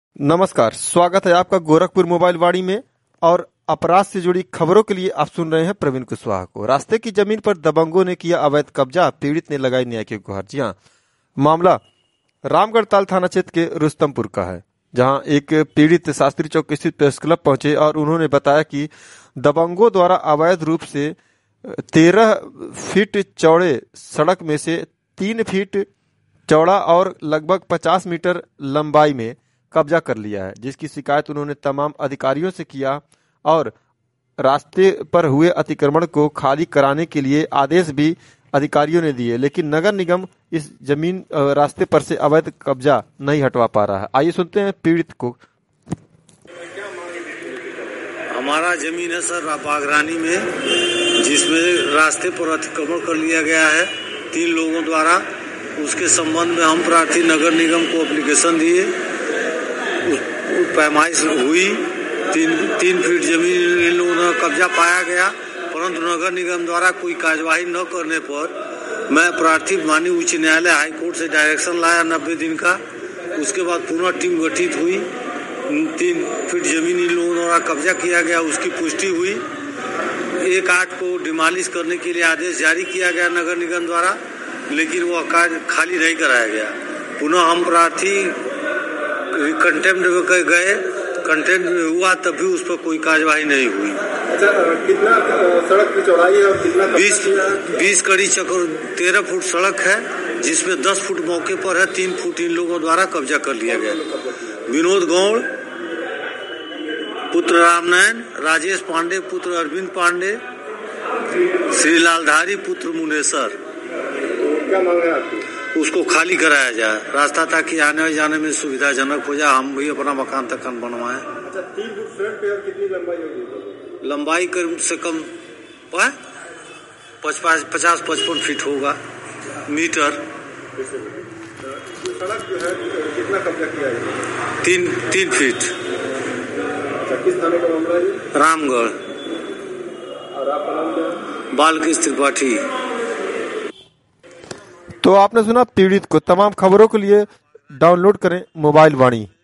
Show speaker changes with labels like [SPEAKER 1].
[SPEAKER 1] नमस्कार, स्वागत है आपका गोरखपुर मोबाइल वाणी में। और अपराध से जुड़ी खबरों के लिए आप सुन रहे हैं प्रवीण कुशवाहा को। रास्ते की जमीन पर दबंगों ने किया अवैध कब्जा, पीड़ित ने लगाई न्याय की गुहार। जी हां, मामला रामगढ़ ताल थाना क्षेत्र के रुस्तमपुर का है, जहां एक पीड़ित शास्त्री चौक स्थित प्रेस क्लब पहुंचे और उन्होंने बताया कि दबंगों द्वारा अवैध रूप से 13 फीट चौड़े सड़क में से 3 फीट चौड़ा और लगभग 50 मीटर लंबाई में कब्जा कर लिया है, जिसकी शिकायत उन्होंने तमाम अधिकारियों से किया और रास्ते पर हुए अतिक्रमण को खाली कराने के लिए आदेश भी अधिकारियों ने दिए, लेकिन नगर निगम इस जमीन रास्ते पर से अवैध कब्जा नहीं हटवा पा रहा है। आइए सुनते हैं पीड़ित को।
[SPEAKER 2] हमारा जमीन है सर बागरानी में, जिसमें रास्ते पर अतिक्रमण कर लिया गया है 3 लोगों द्वारा। उसके संबंध में हम प्रार्थी नगर निगम को एप्लीकेशन दिए, पैमाइश हुई, 3 फीट जमीन इन लोगों ने कब्जा पाया गया, परंतु नगर निगम द्वारा कोई कार्यवाही न करने पर मैं प्रार्थी माननीय उच्च न्यायालय हाई कोर्ट से डायरेक्शन लाया 90 दिन का। उसके बाद पुनः टीम गठित हुई, 3 फीट जमीन इन लोगों द्वारा कब्जा किया गया, उसकी पुष्टि हुई। 1/8 को डिमालिश करने के लिए आदेश जारी किया गया नगर निगम द्वारा, लेकिन वह कार्य खाली नहीं कराया गया। पुनः हम प्रार्थी कंटेम्प्ट में गए, कंटेम्प्ट में हुआ तब भी उस पर कोई कार्यवाही नहीं हुई।
[SPEAKER 3] अच्छा, कितना सड़क की चौड़ाई है और कितना
[SPEAKER 2] 20 कड़ी चक्कर 13 फुट सड़क है, जिसमें 10 फुट मौके पर है, 3 फुट इन लोगों द्वारा कब्जा कर लिया गया। विनोद गौड़ पुत्र रामनयन, राजेश पांडे पुत्र अरविंद पांडे, श्री लालधारी पुत्र मुनेसर।
[SPEAKER 3] क्या मांग है आपकी?
[SPEAKER 2] उसको खाली कराया जाए रास्ता, ताकि आने जाने में सुविधाजनक हो जाए, हम भी अपना मकान तक बनवाएं।
[SPEAKER 3] अच्छा, 3 फुट फ्रंट पे और कितनी लंबाई होगी?
[SPEAKER 2] लंबाई कम से कम 50-55 फीट होगा मीटर।
[SPEAKER 3] सड़क जो है कितना कब्जा किया है?
[SPEAKER 2] 3 फीट।
[SPEAKER 3] अच्छा, किस थाने का मामला है?
[SPEAKER 2] रामगढ़।
[SPEAKER 3] और आपका नाम क्या है?
[SPEAKER 2] बालकृष्ण त्रिपाठी।
[SPEAKER 1] तो आपने सुना पीड़ित को। तमाम खबरों के लिए डाउनलोड करें मोबाइल वाणी।